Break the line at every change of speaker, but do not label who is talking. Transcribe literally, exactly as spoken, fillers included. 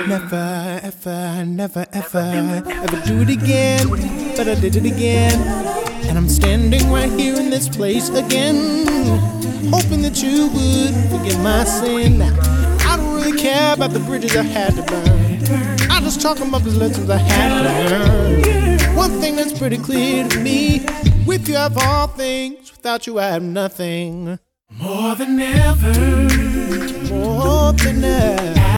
Never, ever, never, ever, ever do it again. But I did it again. And I'm standing right here in this place again, hoping that you would forgive my sin. I don't really care about the bridges I had to burn. I'm just talking about the lessons I had to learn. One thing that's pretty clear to me: with you I have all things, without you I have nothing.
More than ever,
More than ever.